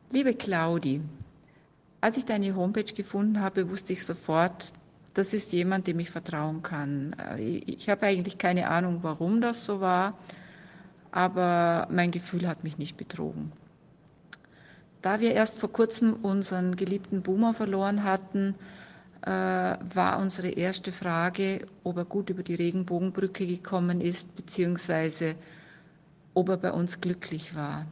Liebe Claudi, als ich deine Homepage gefunden habe, wusste ich sofort, das ist jemand, dem ich vertrauen kann. Ich habe eigentlich keine Ahnung, warum das so war, aber mein Gefühl hat mich nicht betrogen. Da wir erst vor kurzem unseren geliebten Boomer verloren hatten, war unsere erste Frage, ob er gut über die Regenbogenbrücke gekommen ist, beziehungsweise ob er bei uns glücklich war.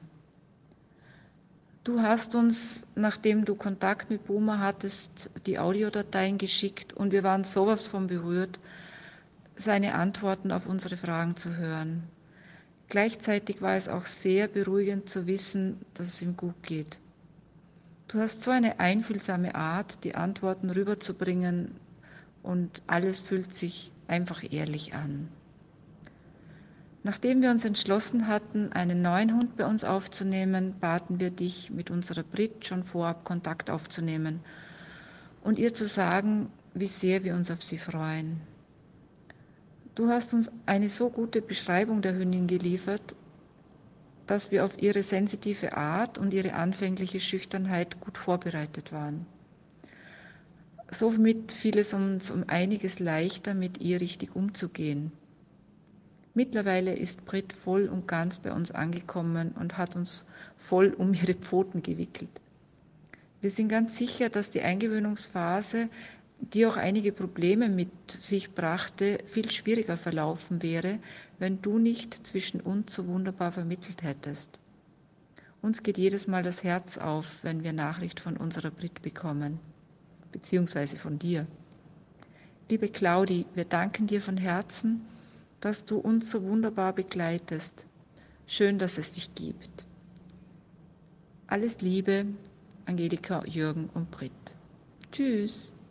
Du hast uns, nachdem du Kontakt mit Boomer hattest, die Audiodateien geschickt und wir waren sowas von berührt, seine Antworten auf unsere Fragen zu hören. Gleichzeitig war es auch sehr beruhigend zu wissen, dass es ihm gut geht. Du hast so eine einfühlsame Art, die Antworten rüberzubringen und alles fühlt sich einfach ehrlich an. Nachdem wir uns entschlossen hatten, einen neuen Hund bei uns aufzunehmen, baten wir dich, mit unserer Brit schon vorab Kontakt aufzunehmen und ihr zu sagen, wie sehr wir uns auf sie freuen. Du hast uns eine so gute Beschreibung der Hündin geliefert, dass wir auf ihre sensitive Art und ihre anfängliche Schüchternheit gut vorbereitet waren. Somit fiel es uns um einiges leichter, mit ihr richtig umzugehen. Mittlerweile ist Brit voll und ganz bei uns angekommen und hat uns voll um ihre Pfoten gewickelt. Wir sind ganz sicher, dass die Eingewöhnungsphase, die auch einige Probleme mit sich brachte, viel schwieriger verlaufen wäre, wenn du nicht zwischen uns so wunderbar vermittelt hättest. Uns geht jedes Mal das Herz auf, wenn wir Nachricht von unserer Brit bekommen, beziehungsweise von dir. Liebe Claudi, wir danken dir von Herzen, dass du uns so wunderbar begleitest. Schön, dass es dich gibt. Alles Liebe, Angelika, Jürgen und Brit. Tschüss.